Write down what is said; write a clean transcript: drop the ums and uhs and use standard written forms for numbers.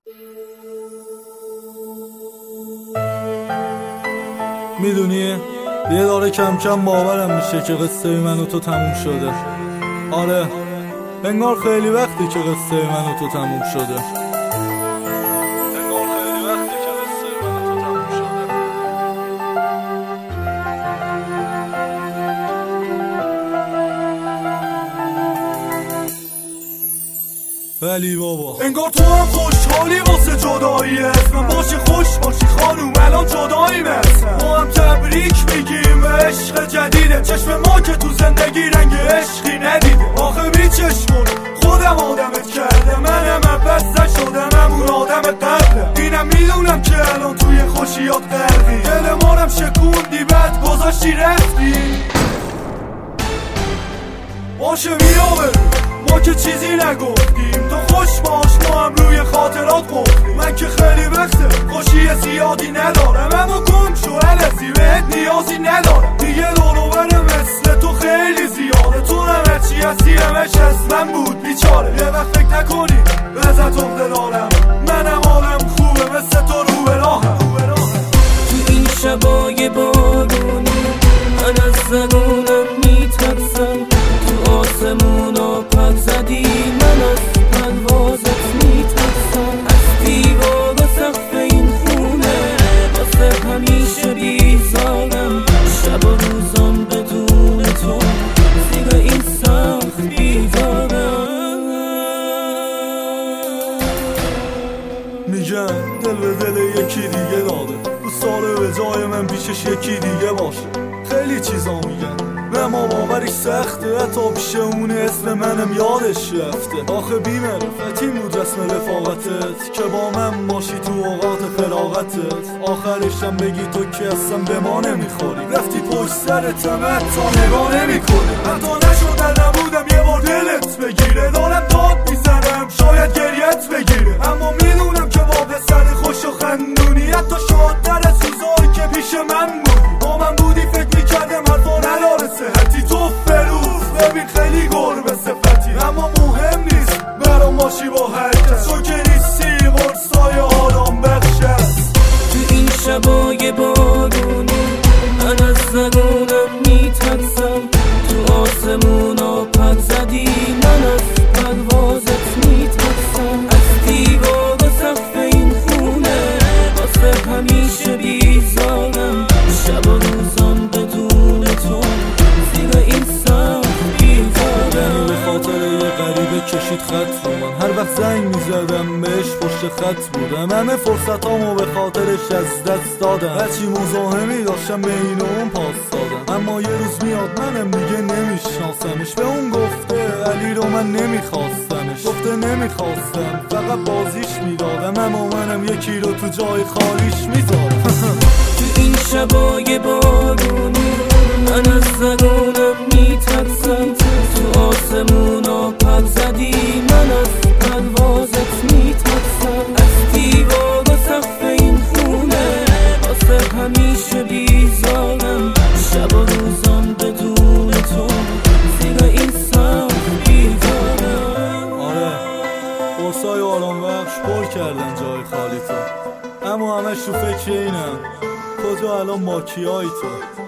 میدونی یه داره کم کم باورم میشه که قصه من و تو تموم شده. آره انگار خیلی وقتی که قصه من و تو تموم شده. ولی بابا انگار تو هم خوشحالی واسه جدایی اسم باشی، خوش باشی خانوم الان جدایی مثل ما هم تبریک میگیم به عشق جدیده. چشم ما که تو زندگی رنگ عشقی ندیده. آخه بی چشمون خودم آدمت کرده، منم عوض نشدم همون آدم قبله. اینم میدونم که الان توی خوشیات غرقی، دل مارم شکوندی بعد گذاشتی رفتی. باشه میام ما که چیزی نگفتیم، تو خوش باش ما هم روی خاطرات گفتیم. من که خیلی وقته خوشی زیادی ندارم، اما گم شو الازی بهت نیازی ندارم. دیگه دروبر مثل تو خیلی زیاده، تو همه چی هستی همش از من بود بیچاره. یه وقت فکر نکنی ازت عقده دارم، منم حالم خوبه مثل تو رو به راهم. تو این شبای بارونی من از زنونم میترسم، تو آسمونا پر زدی من از پروازت میترسم. از دیوار و سقف این خونه واسه همیشه بیزارم، شب و روزم بدون تو زیر این سقف بیدارم. میگن دل به دل یکی دیگه داده، دوست داره به جای من پیشش یکی دیگه باشه. خیلی چیزا میگن نه ما باوریش سخته، حتی پیش اون اسم منم یادش رفته. آخه بی‌معرفتی بود رسم رفاقتت که با من باشی تو اوقات فراغتت. آخرشم بگی تو که اصلا به ما نمیخوری، رفتی پشت سرت تا نگاه نمیکنی. حتی نشدن نبودم یه بار دلت بگیره، دارم داد میزنم شاید گریت بگیره. اما میدونم که با پسر خوش و خندونی، حتی شادتر از روزایی که پیش من بودی. با من بودی فکر میکردم حرفا نداره صحتی، تو فروز ببین خیلی گربه صفتی. اما مهم نیست برام باشی با هر کس، تو که نیستی قرصای آرام بخش است. تو این شبای بارونی من از زنونم میترسم، تو آسمونا پر زدی من از پروازت میترسم. از دیوار و سقف این خونه واسه همیشه بیزارم، شب و روزم بدون تو زیر این سقف بیدارم. به خاطر یه غریبه کشید خط رو من، هر وقت زنگ میزدم بهش پشت خط بودم. همه فرصتامو به خاطرش از دست دادم، هرچی مزاحمی داشتم بین اون پاس دادم. اما یه روز میاد منم دیگه نمیشناسمش، به اون گفته علی رو من نمیخواستمش. گفته نمیخواستم فقط بازیش میدادم، اما منم یکی رو تو جای خالیش میذارم. تو این شبای بارونی من از زنونم میترسم، تو آسمونا پر زدی من از پروازت میترسم. از دیوار و سقف این خونه واسه همیشه بیزارم، شب و روزم بدون تو زیر این سقف بیدارم. آره قرصای آرام بخش پر کردن جای خالی تو، اما همش تو فکر اینم کجا الان با کیایی تو.